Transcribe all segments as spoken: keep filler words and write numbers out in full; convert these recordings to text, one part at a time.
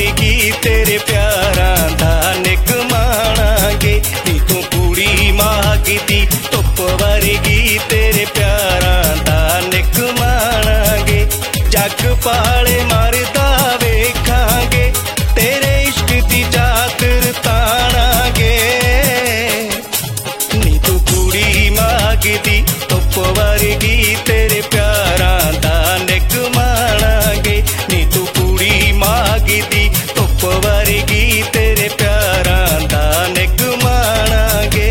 वर्गी तेरे प्यारां दा निक माणांगे। नी तू कुड़ी मांगदी धुप वर्गी तेरे प्यारां दा निक माणांगे। जग पाले मरदा वेखांगे तेरे इश्क दी चादर ताणांगे। नी तू कुड़ी मांगदी धुप वर्गी तेरे प्यारां दा निक माणांगे। नी तू कुड़ी मांगदी धुप वर्गी तेरे प्यारां दा निक माणांगे।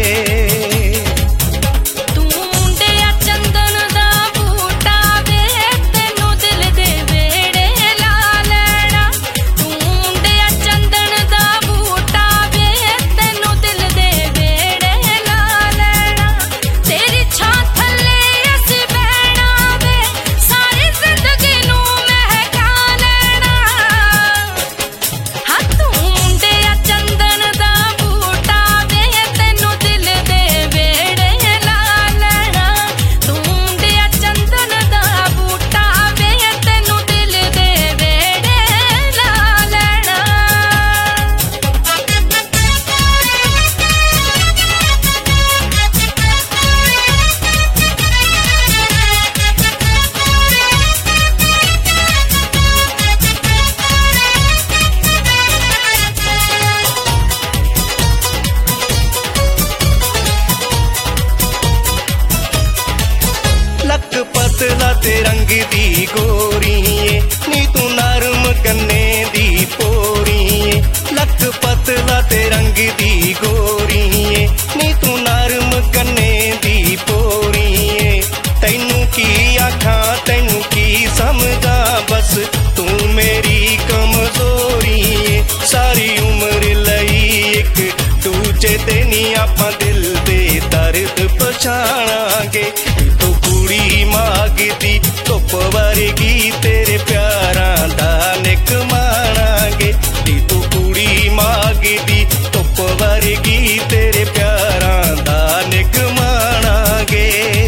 पतला ते रंग दी गोरी नी तू नरम गन्ने दी पोरी। लक पतला ते रंग दी गोरी नी तू नरम गन्ने दी पोरी। तैनू की आखां तैनू की समझा बस तू मेरी कमजोरी। सारी उम्र लई एक दूजे ते नी आपां दिल दे दर्द पछाणांगे। कुड़ी मांगदी धुप वर्गी तेरे प्यारां दा निक माणांगे। नी तू कुड़ी मांगदी धुप वर्गी तेरे प्यारां दा निक माणांगे।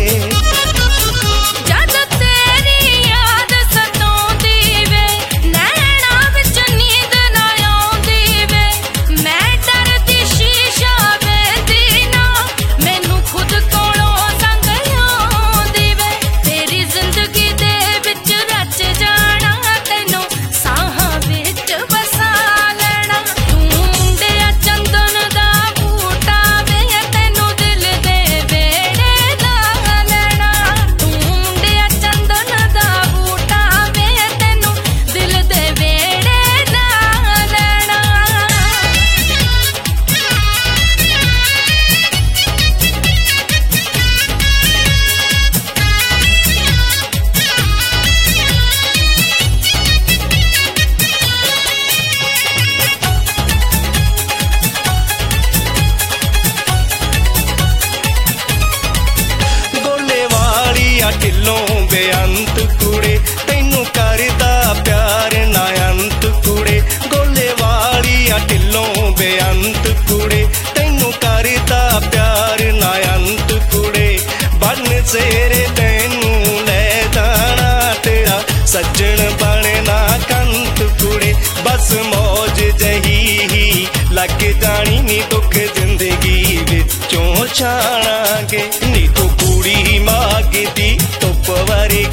ढिलों बेअंत कुड़े तैनू करदा प्यार ना अंत कुड़े। गोले वालिया ढिलों बेअंत कुड़े तैनू करदा प्यार ना अंत कुड़े। बन सेरे तैनू ले जाना तेरा सज्जन बनना कंत कुड़े। बस मौज जही ही लग जानी नी दुख जिंदगी विचों छाणांगे। नी तू कुड़ी मांगदी धुप वर्गी